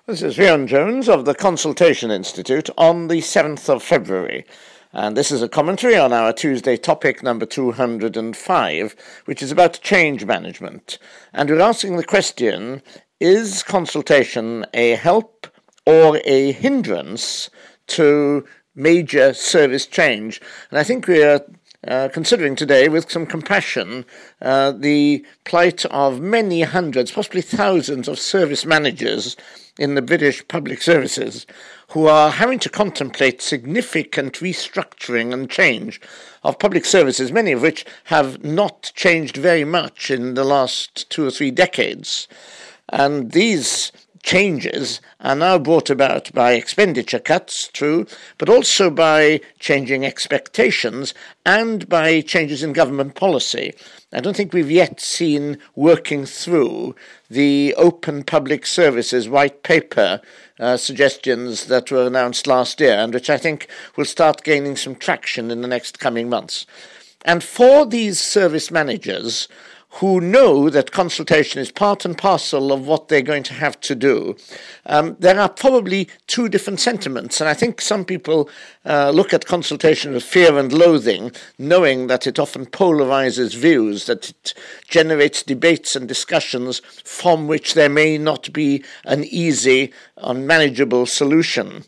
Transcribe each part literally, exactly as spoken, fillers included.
This is Rhian Jones of the Consultation Institute on the seventh of February, and this is a commentary on our Tuesday topic number two hundred five, which is about change management. And we're asking the question, is consultation a help or a hindrance to major service change? And I think we are Uh, considering today with some compassion uh, the plight of many hundreds, possibly thousands of service managers in the British public services who are having to contemplate significant restructuring and change of public services, many of which have not changed very much in the last two or three decades. And these changes are now brought about by expenditure cuts, true, but also by changing expectations and by changes in government policy. I don't think we've yet seen working through the Open Public Services white paper uh, suggestions that were announced last year, and which I think will start gaining some traction in the next coming months. And for these service managers who know that consultation is part and parcel of what they're going to have to do, um, there are probably two different sentiments. And I think some people uh, look at consultation with fear and loathing, knowing that it often polarizes views, that it generates debates and discussions from which there may not be an easy, unmanageable solution.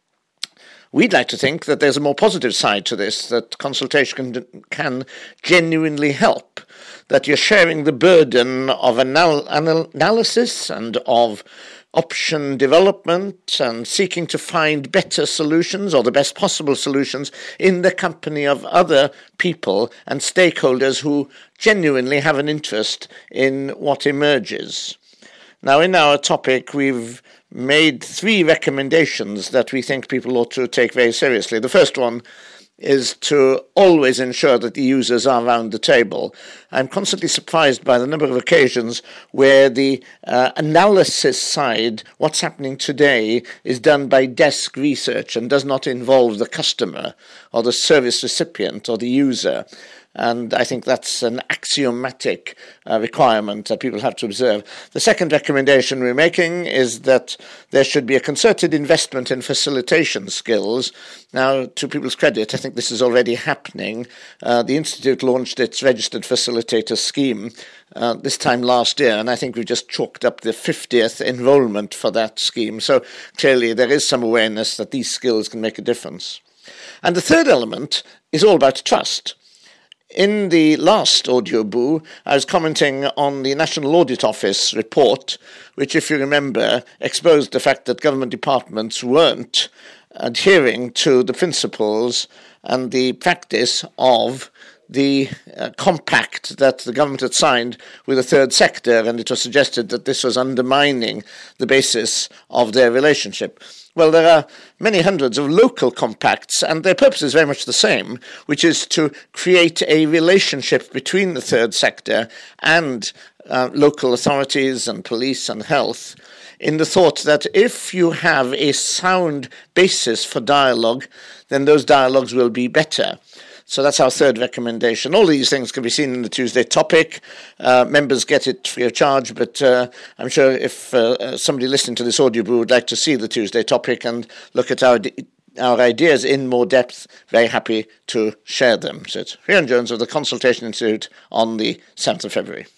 We'd like to think that there's a more positive side to this, that consultation can, can genuinely help, that you're sharing the burden of anal- anal- analysis and of option development and seeking to find better solutions or the best possible solutions in the company of other people and stakeholders who genuinely have an interest in what emerges. Now, in our topic, we've made three recommendations that we think people ought to take very seriously. The first one is to always ensure that the users are around the table. I'm constantly surprised by the number of occasions where the uh, analysis side, what's happening today, is done by desk research and does not involve the customer or the service recipient or the user. And I think that's an axiomatic uh, requirement that people have to observe. The second recommendation we're making is that there should be a concerted investment in facilitation skills. Now, to people's credit, I think this is already happening. Uh, the Institute launched its registered facilitator scheme uh, this time last year, and I think we've just chalked up the fiftieth enrollment for that scheme. So clearly there is some awareness that these skills can make a difference. And the third element is all about trust. In the last audio boo, I was commenting on the National Audit Office report, which, if you remember, exposed the fact that government departments weren't adhering to the principles and the practice of the uh, compact that the government had signed with the third sector, and it was suggested that this was undermining the basis of their relationship. Well, there are many hundreds of local compacts, and their purpose is very much the same, which is to create a relationship between the third sector and uh, local authorities and police and health, in the thought that if you have a sound basis for dialogue, then those dialogues will be better. So that's our third recommendation. All these things can be seen in the Tuesday topic. Uh, members get it free of charge, but uh, I'm sure if uh, somebody listening to this audio would like to see the Tuesday topic and look at our our ideas in more depth, very happy to share them. So it's Rhian Jones of the Consultation Institute on the seventh of February.